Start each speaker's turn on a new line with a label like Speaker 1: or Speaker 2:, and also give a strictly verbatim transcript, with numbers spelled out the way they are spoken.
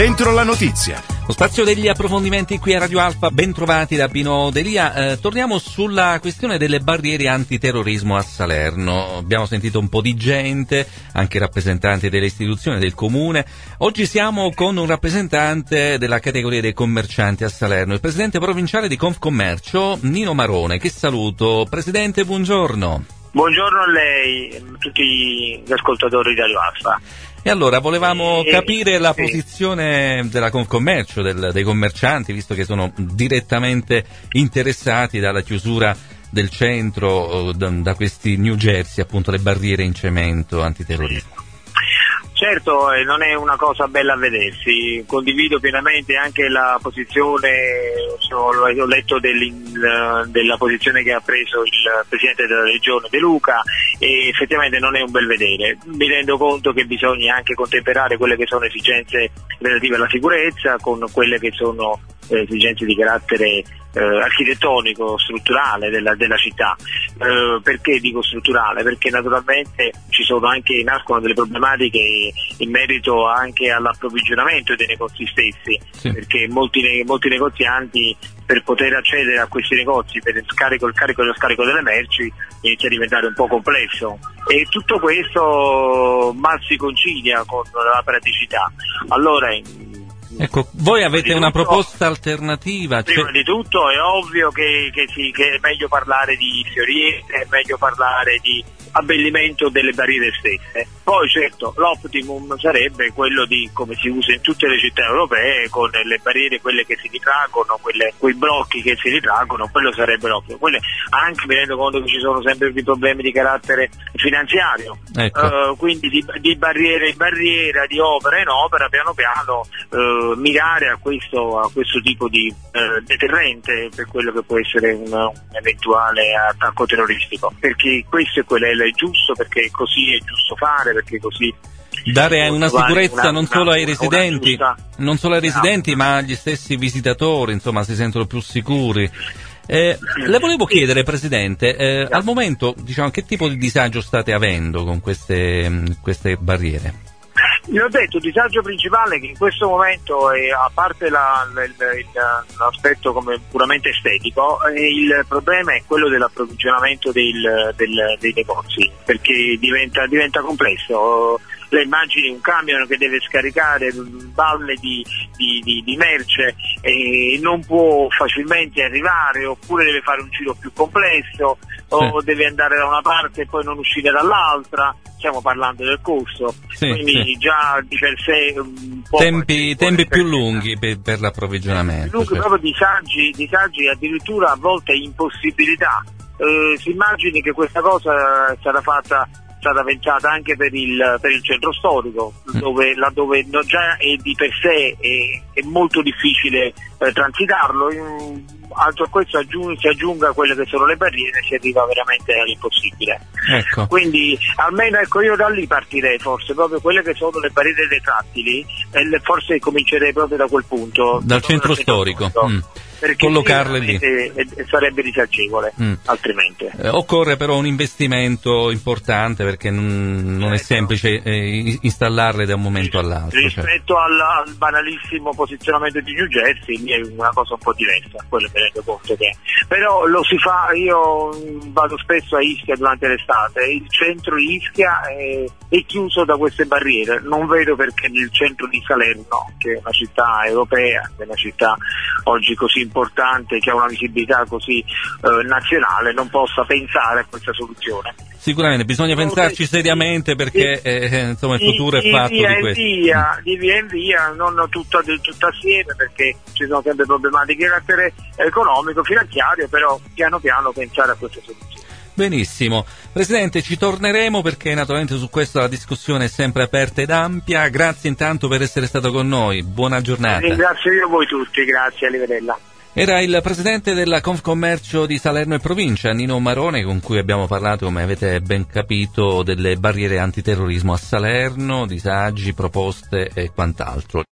Speaker 1: Dentro la notizia.
Speaker 2: Lo spazio degli approfondimenti qui a Radio Alfa, ben trovati da Pino Delia. Eh, torniamo sulla questione delle barriere antiterrorismo a Salerno. Abbiamo sentito un po' di gente, anche rappresentanti delle istituzioni, del comune. Oggi siamo con un rappresentante della categoria dei commercianti a Salerno, il presidente provinciale di Confcommercio, Nino Marone, che saluto. Presidente, buongiorno.
Speaker 3: Buongiorno a lei e a tutti gli ascoltatori di Radio Alfa.
Speaker 2: E allora volevamo
Speaker 3: eh,
Speaker 2: capire la
Speaker 3: sì.
Speaker 2: posizione della Confcommercio, del, dei commercianti, visto che sono direttamente interessati dalla chiusura del centro, da, da questi New Jersey, appunto le barriere in cemento antiterrorismo.
Speaker 3: Certo, eh, non è una cosa bella a vedersi, condivido pienamente anche la posizione, ho letto della posizione che ha preso il Presidente della Regione De Luca e effettivamente non è un bel vedere. Mi rendo conto che bisogna anche contemperare quelle che sono esigenze relative alla sicurezza con quelle che sono eh, esigenze di carattere Eh, architettonico, strutturale della, della città. Eh, perché dico strutturale? Perché naturalmente ci sono anche, nascono delle problematiche in merito anche all'approvvigionamento dei negozi stessi, sì. Perché molti, molti negozianti per poter accedere a questi negozi per il scarico, il carico e lo scarico delle merci inizia a diventare un po' complesso e tutto questo mal si concilia con la praticità. Allora
Speaker 2: Ecco, voi avete una proposta alternativa?
Speaker 3: Prima
Speaker 2: cioè...
Speaker 3: di tutto è ovvio che, che, sì, che è meglio parlare di fioriere, è meglio parlare di abbellimento delle barriere stesse. Poi certo l'optimum sarebbe quello di, come si usa in tutte le città europee, con le barriere, quelle che si ritraggono, quelle, quei blocchi che si ritraggono, quello sarebbe l'optimum. Quelle, anche mi rendo conto che ci sono sempre più problemi di carattere finanziario,
Speaker 2: ecco.
Speaker 3: uh, quindi di, di barriera in barriera, di opera in opera, piano piano uh, mirare a questo, a questo tipo di uh, deterrente per quello che può essere un, un eventuale attacco terroristico, perché questo è quello è giusto, perché così è giusto fare, perché così
Speaker 2: dare una sicurezza
Speaker 3: una,
Speaker 2: non solo
Speaker 3: una,
Speaker 2: ai residenti,
Speaker 3: giusta...
Speaker 2: non solo ai residenti, ma agli stessi visitatori, insomma, si sentono più sicuri. Eh, le volevo chiedere, Presidente, eh, al momento, diciamo, che tipo di disagio state avendo con queste, queste barriere?
Speaker 3: Vi ho detto, il disagio principale che in questo momento, è, a parte la, la, il, l'aspetto come puramente estetico, il problema è quello dell'approvvigionamento del, del, dei negozi, perché diventa, diventa complesso. Le immagini un camion che deve scaricare balle di, di, di, di merce e non può facilmente arrivare, oppure deve fare un giro più complesso, sì. O deve andare da una parte e poi non uscire dall'altra. Stiamo parlando del costo, sì, quindi sì. Già di per sé un po'
Speaker 2: tempi, tempi più lunghi per, per l'approvvigionamento,
Speaker 3: lunghi, certo. Proprio disagi, disagi, addirittura a volte impossibilità. Eh, si immagini che questa cosa è stata fatta è stata pensata anche per il, per il centro storico, mm. dove, laddove non già è di per sé è, è molto difficile eh, transitarlo. In, altro a questo aggiung- si aggiunga quelle che sono le barriere, si arriva veramente all'impossibile.
Speaker 2: Ecco.
Speaker 3: Quindi almeno ecco io da lì partirei, forse proprio quelle che sono le barriere retrattili, e forse comincerei proprio da quel punto,
Speaker 2: dal centro storico,
Speaker 3: storico. Mm. Perché
Speaker 2: collocarle lì
Speaker 3: e, e sarebbe disagevole, mm. altrimenti.
Speaker 2: Eh, occorre però un investimento importante, perché non, non ecco. è semplice eh, installarle da un momento all'altro.
Speaker 3: Rispetto
Speaker 2: cioè.
Speaker 3: al, al banalissimo posizionamento di New Jersey è una cosa un po' diversa, quello mi rendo conto che. Però lo si fa, io vado spesso a Ischia durante l'estate, il centro di Ischia è, è chiuso da queste barriere, non vedo perché nel centro di Salerno, che è una città europea, che è una città oggi così importante, che ha una visibilità così eh, nazionale, non possa pensare a questa soluzione.
Speaker 2: Sicuramente bisogna no, pensarci seriamente, perché eh, insomma il futuro di, è fatto
Speaker 3: di, via
Speaker 2: di questo.
Speaker 3: Via, di via in via, non tutta, tutta assieme, perché ci sono sempre problematiche di carattere economico, finanziario, però piano piano pensare a questa soluzione.
Speaker 2: Benissimo, Presidente, ci torneremo, perché naturalmente su questo la discussione è sempre aperta ed ampia. Grazie intanto per essere stato con noi, buona giornata.
Speaker 3: Ringrazio io voi tutti, grazie, arrivederla.
Speaker 2: Era il presidente della Confcommercio di Salerno e provincia, Nino Marone, con cui abbiamo parlato, come avete ben capito, delle barriere antiterrorismo a Salerno, disagi, proposte e quant'altro.